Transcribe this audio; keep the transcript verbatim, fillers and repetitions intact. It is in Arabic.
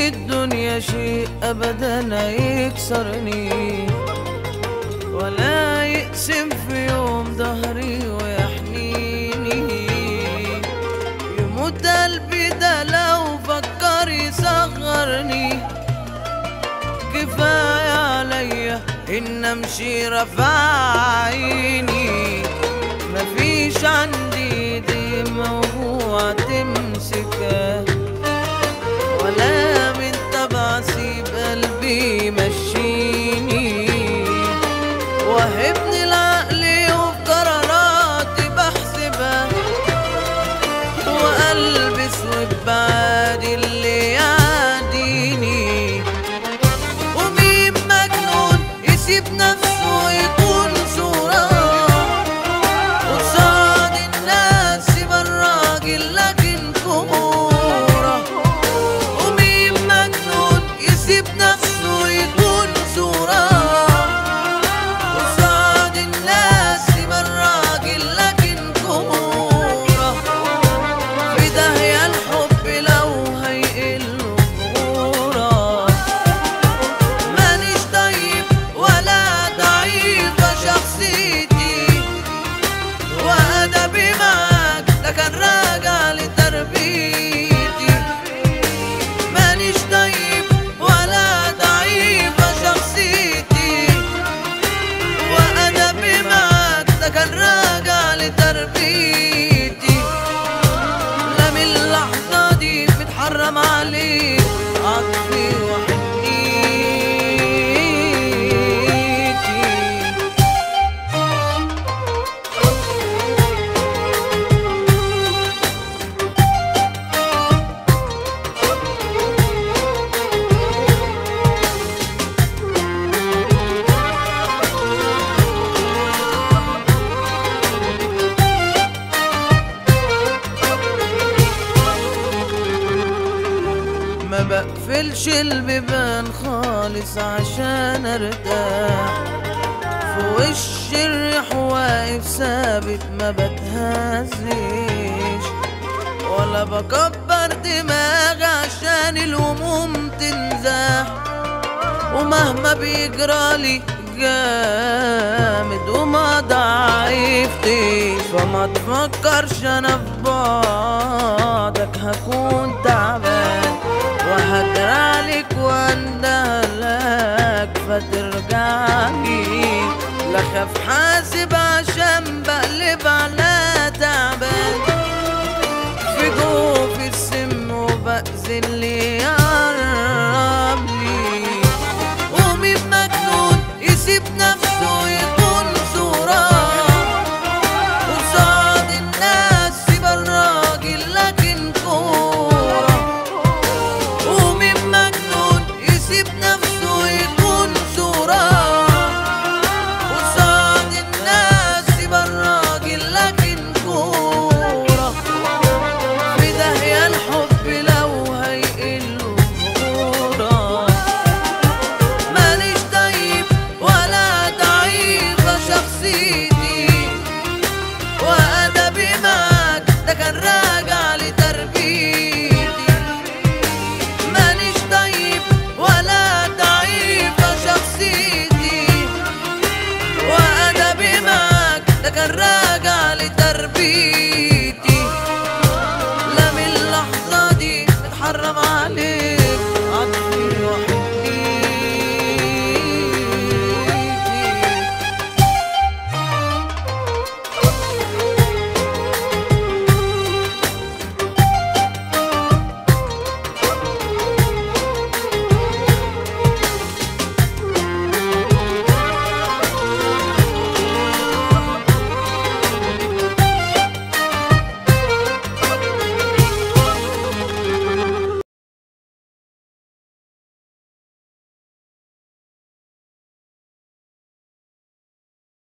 في الدنيا شيء أبدا يكسرني، ولا يقسم في يوم ظهري ويحنيني. يموت قلبي ده لو فكر يصغرني، كفاية عليا إن أمشي رافع عيني. مفيش عندي دي موضوع تمسكها، ولا من تبع سيب قلبي يمشيني. وهبني العقل وفي قراراتي بحسبها، وقلبي اسود بعادي اللي يعاديني. ومين مجنون يسيب نفسه ويكون صورة قصاد الناس، يبقى الراجل لكن كورة. ومين مجنون يسيب نفسه ويكون صورة قصاد الناس، يبقى الراجل لكن كورة. في داهية الحب لو هيقل غرورة. مانيش طيب ولا ضعيفة شخصيتي، وأدبي معاك ده كان راجع لتربيتي. مانيش طيب ولا ضعيفة شخصيتي، وأدبي معاك ده كان راجع لتربيتي. لا من اللحظة دي متحرم عليك عطفي وحنيتي. ما بقفلش البيبان خالص عشان ارتاح، في وش الريح واقف ثابت ما بتهزش، ولا بكبر دماغي عشان الهموم تنزاح. ومهما بيجرالي جامد وما ضعيفتش، فما تفكرش انا في بعدك هكون تعبان وهجرالك.